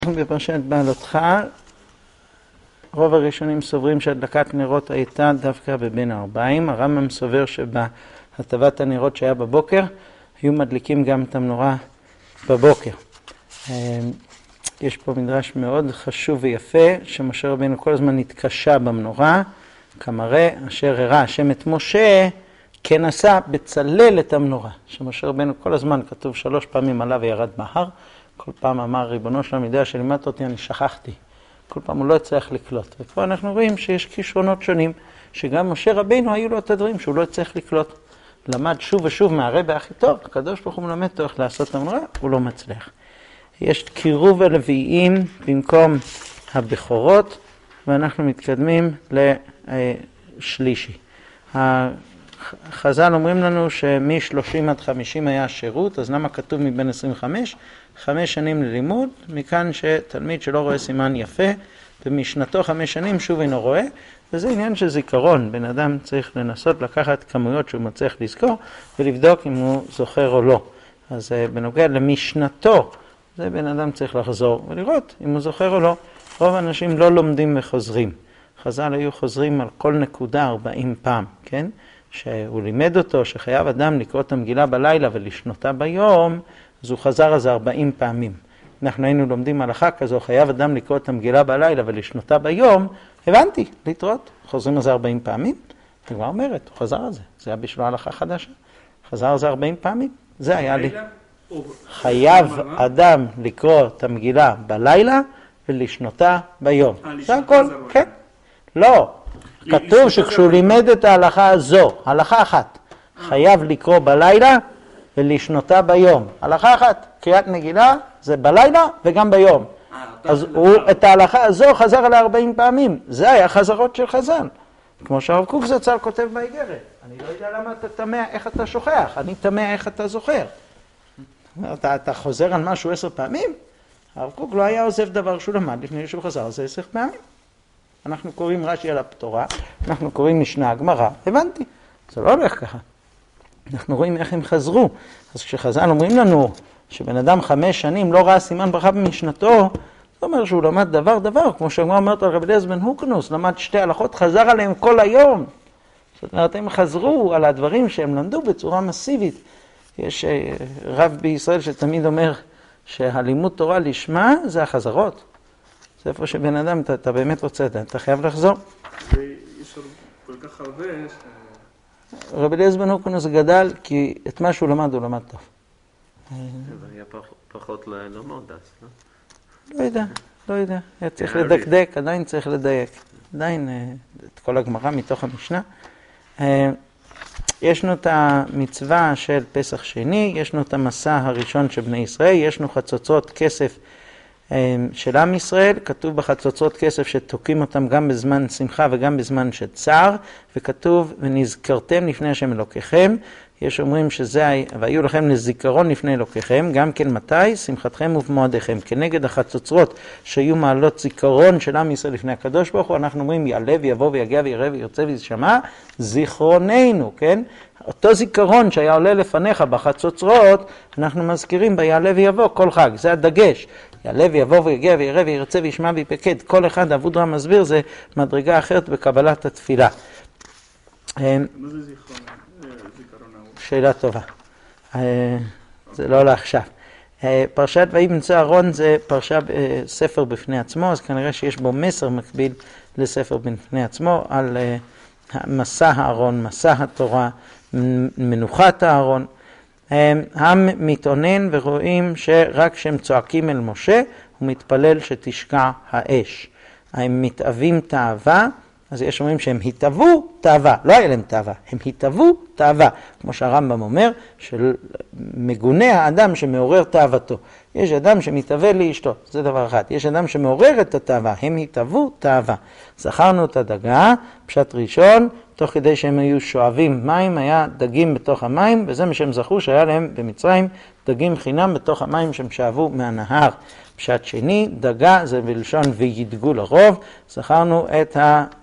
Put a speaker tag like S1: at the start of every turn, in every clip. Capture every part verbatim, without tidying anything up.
S1: בפרשת בעלותך, רוב הראשונים סוברים שהדלקת נרות הייתה דווקא בבין הארבעים. הרמב"ם סובר שבהטבת הנרות שהיה בבוקר, היו מדליקים גם את המנורה בבוקר. יש פה מדרש מאוד חשוב ויפה, שמשה רבינו כל הזמן התקשה במנורה, כמראה אשר הראה השם את משה, כן עשה בצלל את המנורה. שמשה רבינו כל הזמן, כתוב שלוש פעמים עלה וירד בהר, כל פעם אמר ריבונו של עמידה שלימדת אותי, אני שכחתי. כל פעם הוא לא הצליח לקלוט. ופה אנחנו רואים שיש כישרונות שונים, שגם משה רבינו היו לו את הדברים שהוא לא הצליח לקלוט. למד שוב ושוב מהרבה הכי טוב, הקדוש ברוך הוא מלמד אותו איך לעשות את המנורה, הוא לא מצליח. יש קירוב הלוויים במקום הבכורות, ואנחנו מתקדמים לשלישי. החז"ל אומרים לנו שמ-שלושים עד חמישים היה שירות, אז למה כתוב מבין עשרים וחמש? חמש שנים ללימוד, מכאן שתלמיד שלא רואה סימן יפה, במשנתו חמש שנים שוב אינו רואה, וזה עניין של זיכרון. בן אדם צריך לנסות לקחת כמויות שהוא מצליח לזכור, ולבדוק אם הוא זוכר או לא. אז בנוגע למשנתו, זה בן אדם צריך לחזור ולראות אם הוא זוכר או לא. רוב האנשים לא לומדים וחוזרים. חז"ל היו חוזרים על כל נקודה ארבעים פעם, כן? שהוא לימד אותו שחייב אדם לקרוא את המגילה בלילה ולשנותה ביום, אז הוא חזר על זה ארבעים פעמים. אנחנו היינו לומדים הלכה כזו, חייב אדם לקרוא את המגילה בלילה ולשנותה ביום, הבנתי, להתראות. חוזרים על זה ארבעים פעמים, הגמרא אומרת, הוא חזר על זה. זה היה בשביל הלכה חדשה. חזר על זה ארבעים פעמים, זה היה לי. חייב אדם לקרוא את המגילה בלילה ולשנותה ביום. זה הכל, כן. לא. כתוב שכשהוא לימד את ההלכה הזו, הלכה אחת, חייב לקרוא בלילה ולשנותה ביום. הלכה אחת, קריאת מגילה, זה בלילה וגם ביום. אז הוא את ההלכה הזו חזר עליה ארבעים פעמים. זה היה חזרות של חז"ל. כמו שהרב קוק זצ"ל כותב באיגרת. אני לא יודע למה אתה תמה איך אתה שוכח, אני תמה איך אתה זוכר. אתה, אתה חוזר על משהו עשר פעמים? הרב קוק לא היה עוזב דבר שהוא למד לפני שהוא חזר על זה עשר פעמים. אנחנו קוראים רש"י על הפתורה, אנחנו קוראים משנה הגמרא, הבנתי, זה לא הולך ככה. אנחנו רואים איך הם חזרו. אז כשחז"ל אומרים לנו שבן אדם חמש שנים לא ראה סימן ברכה במשנתו, זה אומר שהוא למד דבר דבר, כמו שהגמרא אומרת על רבי אליעזר בן הורקנוס, למד שתי הלכות, חזר עליהם כל היום. זאת אומרת, הם חזרו על הדברים שהם למדו בצורה מסיבית. יש רב בישראל שתמיד אומר שהלימוד תורה לשמה זה החזרות. זה איפה שבן אדם, אתה, אתה באמת רוצה, אתה, אתה חייב לחזור.
S2: ויש כל כך הרבה ש...
S1: רבי אליעזר בן הורקנוס גדל, כי את מה שהוא למד, הוא למד טוב.
S3: זה היה פחות לא מודס, לא?
S1: לא יודע, לא יודע. היה צריך לדקדק, עדיין צריך לדייק. עדיין, את כל הגמרא מתוך המשנה. ישנו את המצווה של פסח שני, ישנו את המסע הראשון של בני ישראל, ישנו חצוצרות כסף של עם ישראל, כתוב בחצוצרות כסף שתוקעים אותם גם בזמן שמחה וגם בזמן של צער, וכתוב ונזכרתם לפני השם אלוקיכם. יש אומרים שזה, והיו לכם לזיכרון לפני אלוקיכם, גם כן מתי? שמחתכם ובמועדיכם. כנגד החצוצרות שהיו מעלות זיכרון של עם ישראל לפני הקדוש ברוך הוא, אנחנו אומרים יעלה ויבוא ויגיע ויראה וירצה וישמע, זיכרוננו, כן? אותו זיכרון שהיה עולה לפניך בחצוצרות, אנחנו מזכירים ביעלה ויבוא כל חג, זה הדגש. יעלה ויבוא ויגיע ויראה וירצה וישמע ויפקד, כל אחד, אבודרא מסביר, זה מדרגה אחרת בקבלת התפילה.
S2: מה זה זיכרון?
S1: שאלה טובה. זה לא לעכשיו. פרשת וימצא אהרון זה פרשה ספר בפני עצמו, אז כנראה שיש בו מסר מקביל לספר בפני עצמו על מסע הארון, מסע התורה, מנוחת הארון. הם מתאונן ורואים שרק כשהם צועקים אל משה, הוא מתפלל שתשקע האש. הם מתאבים תאווה, אז יש אומרים שהם התאבו תאווה, לא היה להם תאווה, הם התאבו תאווה. כמו שהרמב"ם אומר, שמגונה האדם שמעורר תאוותו. יש אדם שמתאווה לאשתו, זה דבר אחד. יש אדם שמעורר את התאווה, הם התאבו תאווה. זכרנו את הדגה, פשט ראשון, תוך כדי שהם היו שואבים מים, היה דגים בתוך המים, וזה מה שהם זכו שהיה להם במצרים דגים חינם בתוך המים שהם שאבו מהנהר. פשט שני, דגה זה בלשון וידגו לרוב, זכרנו את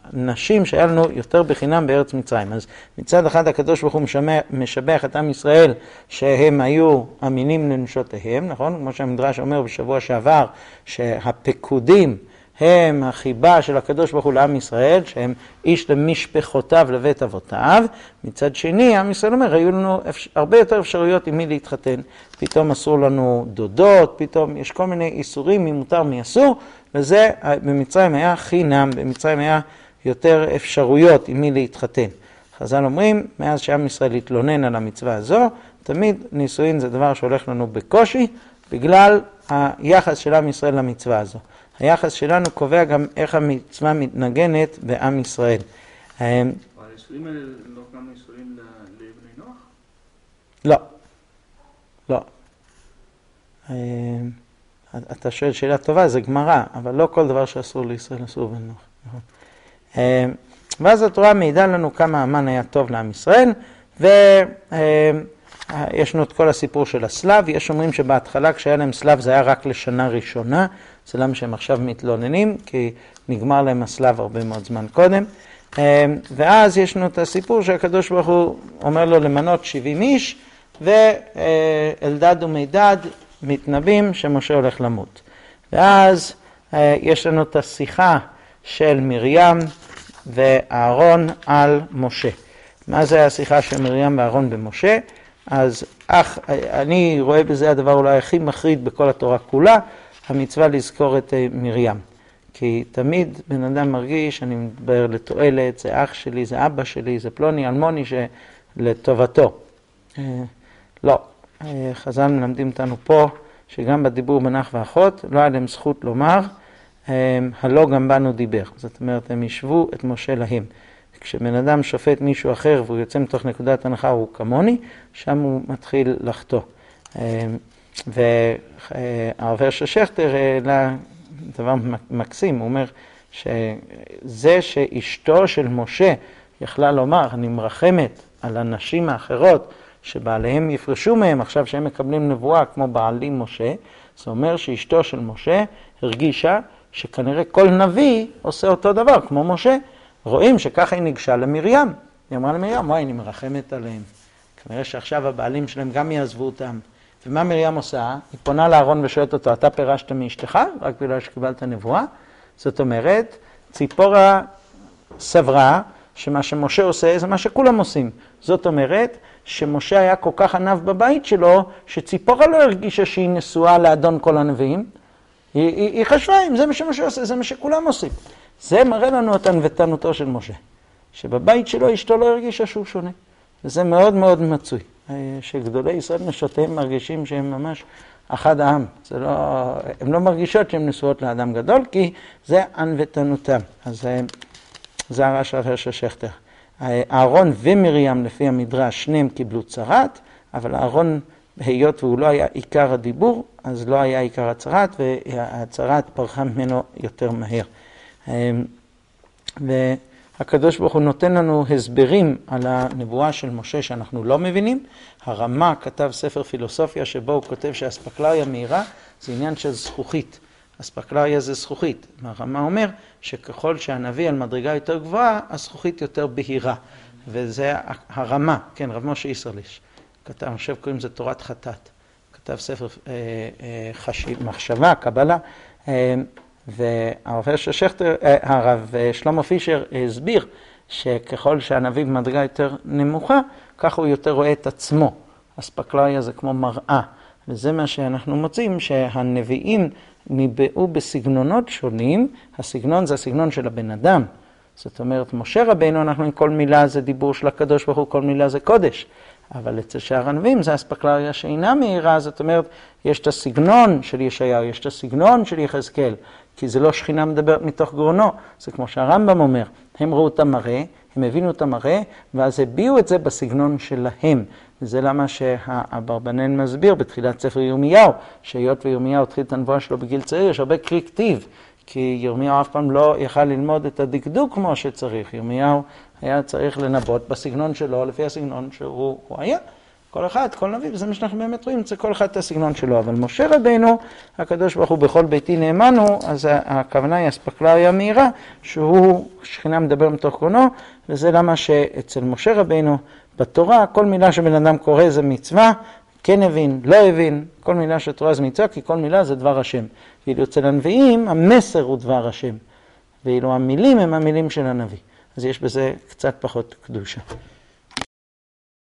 S1: הנשים שהיה לנו יותר בחינם בארץ מצרים. אז מצד אחד הקדוש ברוך הוא משבח את עם ישראל שהם היו אמינים לנשותיהם, נכון? כמו שהמדרש אומר בשבוע שעבר, שהפקודים הם החיבה של הקדוש ברוך הוא לעם ישראל, שהם איש למשפחותיו לבית אבותיו. מצד שני, עם ישראל אומר, היו לנו הרבה יותר אפשרויות עם מי להתחתן. פתאום אסור לנו דודות, פתאום יש כל מיני איסורים, מי מותר מי אסור, וזה במצרים היה חינם, במצרים היה יותר אפשרויות עם מי להתחתן. חז"ל אומרים, מאז שעם ישראל התלונן על המצווה הזו, תמיד נישואין זה דבר שהולך לנו בקושי, בגלל היחס של עם ישראל למצווה הזו. היחס שלנו קובע גם איך המצווה מתנגנת בעם ישראל.
S2: והנישואים האלה לא גם נישואים לבני נוח?
S1: לא. לא. אתה שואל שאלה טובה, זה גמרא, אבל לא כל דבר שאסור לישראל אסור בן נוח. ואז התורה מעידה לנו כמה המן היה טוב לעם ישראל, ויש לנו את כל הסיפור של הסלב. יש אומרים שבהתחלה כשהיה להם סלב זה היה רק לשנה ראשונה, זה למה שהם עכשיו מתלוננים, כי נגמר להם הסלב הרבה מאוד זמן קודם. ואז יש לנו את הסיפור שהקדוש ברוך הוא אומר לו למנות שבעים איש, ואלדד ומידד מתנבאים שמשה הולך למות. ואז יש לנו את השיחה של מרים ואהרון על משה. מה זה השיחה של מרים ואהרון במשה? אז אך, אני רואה בזה הדבר אולי הכי מחריד בכל התורה כולה, המצווה לזכור את מרים. כי תמיד בן אדם מרגיש, אני מדבר לתועלת, זה אח שלי, זה אבא שלי, זה פלוני, אלמוני, שלטובתו. לא, חז"ל מלמדים אותנו פה, שגם בדיבור בין אח ואחות, לא היה להם זכות לומר, הלא גם בנו דיבר. זאת אומרת, הם ישבו את משה להם. כשבן אדם שופט מישהו אחר והוא יוצא מתוך נקודת הנחה, הוא כמוני, שם הוא מתחיל לחטוא. והרב הרשע שכטר העלה דבר מקסים, הוא אומר שזה שאשתו של משה יכלה לומר, אני מרחמת על הנשים האחרות שבעליהם יפרשו מהם עכשיו שהם מקבלים נבואה כמו בעלי משה, זה אומר שאשתו של משה הרגישה שכנראה כל נביא עושה אותו דבר כמו משה. רואים שככה היא ניגשה למרים, היא אמרה למרים, וואי, אני מרחמת עליהם, כנראה שעכשיו הבעלים שלהם גם יעזבו אותם. ומה מרים עושה? היא פונה לאהרון ושואלת אותו, אתה פירשת מאשתך? רק בגלל שקיבלת נבואה? זאת אומרת, ציפורה סברה שמה שמשה עושה זה מה שכולם עושים. זאת אומרת, שמשה היה כל כך ענב בבית שלו, שציפורה לא הרגישה שהיא נשואה לאדון כל הנביאים. היא, היא, היא חשבה, אם זה מה שמשה עושה, זה מה שכולם עושים. זה מראה לנו את ענוותנותו של משה. שבבית שלו אשתו לא הרגישה שהוא שונה. וזה מאוד מאוד מצוי. שגדולי ישראל נשותיהם מרגישים שהם ממש אחד העם. זה לא, הם לא מרגישות שהן נשואות לאדם גדול, כי זה ענוותנותם. אז זה הרע של הרשע שכטר. אהרון ומרים לפי המדרש, שניהם קיבלו צרת, אבל אהרון, היות והוא לא היה עיקר הדיבור, אז לא היה עיקר הצרת, והצרת פרחה ממנו יותר מהר. והקדוש ברוך הוא נותן לנו הסברים על הנבואה של משה שאנחנו לא מבינים. הרמ"א כתב ספר פילוסופיה שבו הוא כותב שהאספקלריה מהירה זה עניין של זכוכית. אספקלריה זה זכוכית. הרמ"א אומר שככל שהנביא על מדרגה יותר גבוהה, הזכוכית יותר בהירה. וזה הרמ"א, כן, רב משה ישרליש. כתב, אני חושב קוראים לזה תורת חטאת. כתב ספר אה, אה, חשיב, מחשבה, קבלה. אה, והרב הרשע שכטר, הרב שלמה פישר הסביר שככל שהנביא במדרגה יותר נמוכה, כך הוא יותר רואה את עצמו. אספקלריה זה כמו מראה. וזה מה שאנחנו מוצאים, שהנביאים ניבאו בסגנונות שונים. הסגנון זה הסגנון של הבן אדם. זאת אומרת, משה רבינו, אנחנו עם כל מילה זה דיבור של הקדוש ברוך הוא, כל מילה זה קודש. אבל אצל שאר הנביאים זה אספקלריה שאינה מהירה, זאת אומרת, יש את הסגנון של ישעיהו, יש את הסגנון של יחזקאל, כי זה לא שכינה מדברת מתוך גרונו, זה כמו שהרמב"ם אומר, הם ראו את המראה, הם הבינו את המראה, ואז הביאו את זה בסגנון שלהם. וזה למה שהאברבנאל מסביר בתחילת ספר ירמיהו, שהיות וירמיהו התחיל את הנבואה שלו בגיל צעיר, יש הרבה קריא כתיב, כי ירמיהו אף פעם לא יכל ללמוד את הדקדוק כמו שצריך. ירמיהו היה צריך לנבot בסגנון שלו, לפי הסגנון שהוא היה. כל אחד, כל נביא, וזה מה שאנחנו באמת רואים, זה כל אחד את הסגנון שלו. אבל משה רבינו, הקדוש ברוך הוא בכל ביתי נאמנו, אז הכוונה היא אספקלריה מהירה, שהוא שכינה מדבר מתוך קונו, וזה למה שאצל משה רבינו בתורה, כל מילה שבן אדם קורא זה מצווה, כן הבין, לא הבין, כל מילה שתורה זה מצווה, כי כל מילה זה דבר השם. ואילו אצל הנביאים המסר הוא דבר השם, ואילו המילים הם המילים של הנביא. אז יש בזה קצת פחות קדושה.